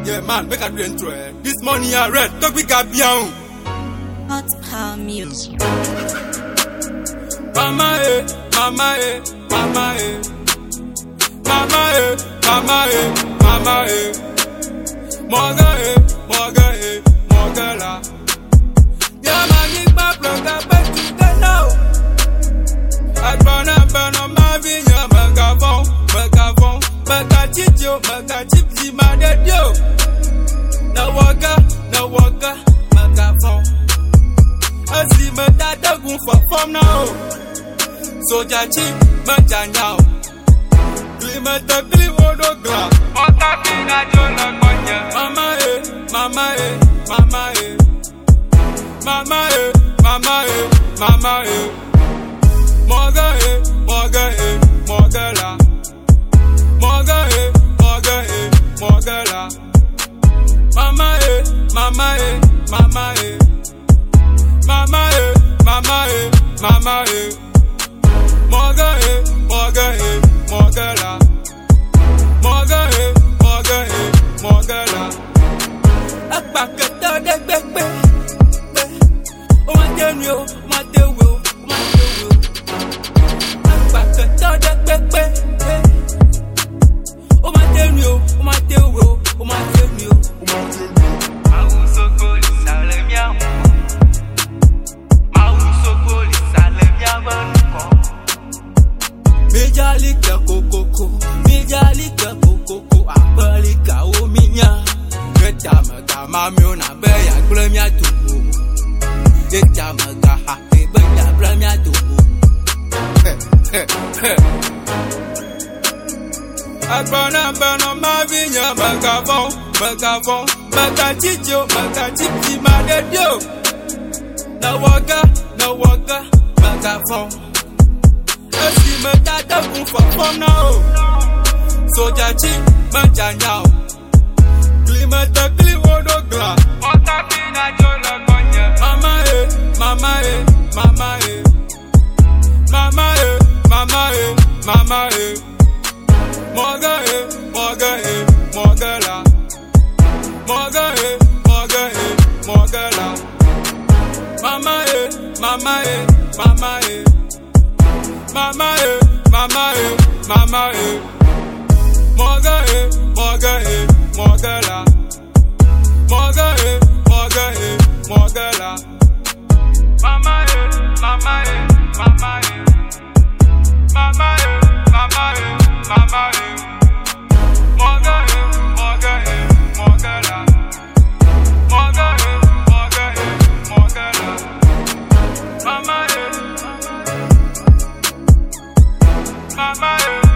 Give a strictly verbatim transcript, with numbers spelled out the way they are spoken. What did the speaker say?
Yeah, man, make a do intro. Eh. This money I read, talk we got beyond. Hot Power Music. Mama eh, mama eh, mama eh. Mama eh, mama eh, mama eh. Moga eh, moga eh, moga la. Yeah, man, you my plug up back to the now. I'd burn up, burn on my vineyard, megaphone, megaphone, megachicho, megachipsi, my dead yo. No waka, no waka, megaphone. I see my dad go for fun now. So jachi, majanyao. Klimata klim odogla. Ota pina jola konya. Mama eh, mama eh, mama eh. Mama eh, mama eh, mama eh. Moga eh, moga eh, moga la. Moga eh, moga eh, moga la. Mama eh, mama eh, mama eh. Mama eh, mama eh, mama eh. Moga eh, moga eh, moga la. Moga eh, moga eh, moga la. Apakata de bebe. O ma tenyo, o ma tewo, o ma tewo. Apakata de bebe. O ma tenyo, o ma tewo, o ma tenyo, o ma tenyo. Mau sokoli salemia. Mau sokoli salemia banko. Mejalika kokoko, mejalika kokoko, apalika ominya. Getama kama miona beya glemya tubu. Getama gaha beya glemya tubu. Abana bana mavinya megaphone, megaphone, megachicho, megachipsi madedio. Na waka, na waka, megaphone. I see my dad go for fun now. So jachi, majanyao. Klimata klim odogla. Ota pina jola konya. Mama eh, mama eh, mama eh. Mama eh, mama eh, mama eh. Moga eh, moga eh, moga la. Moga eh, moga eh, moga la. Mama eh, mama eh, mama eh. Mama eh, mama eh, mama eh. Moga eh, moga eh, moga la. Moga eh, moga eh, moga la. Mama eh, mama eh, mama eh. Mama eh, mama eh, mama eh. Moga eh, moga eh, moga la. Moga eh, moga eh, moga la. Mama eh. Mama eh.